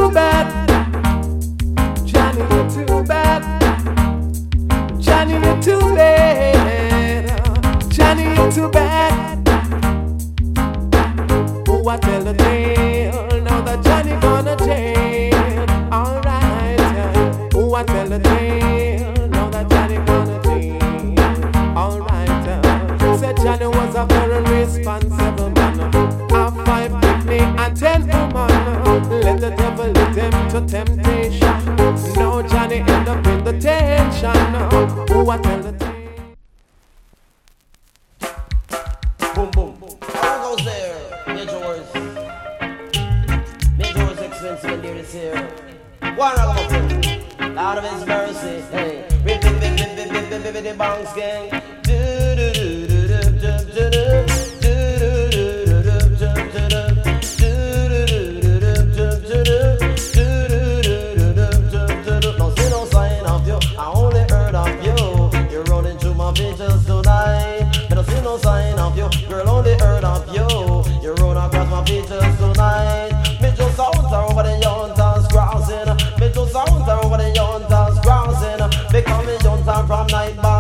too bad. Johnny, you're too bad. Johnny, you're too bad. Johnny, you're too bad. Oh, I tell the tale. Now that Johnny gonna jail. Alright. Oh, I tell the tale. Now that Johnny gonna jail. Alright. Said Johnny was a very responsible man. A 5 picnic and 10 woman. Let the devil lead him to temptation. Now Johnny end up in the tension. Oh, I tell the tale. Boom, boom, boom. How goes there? Majors. Majors expensive and dear this year. One ragamuffin. Out of his mercy. Hey. Rip, rip, rip, rip, rip, rip, rip, the bounce gang. Do, do, do, do, do, do, do, do. Visions tonight, but I see no sign of you. Girl, only heard of you. You run across my features tonight. Mitchell sounds are over the Yontans crossing. Mitchell sounds are over the Yontans crossing. Becoming Yontan from night by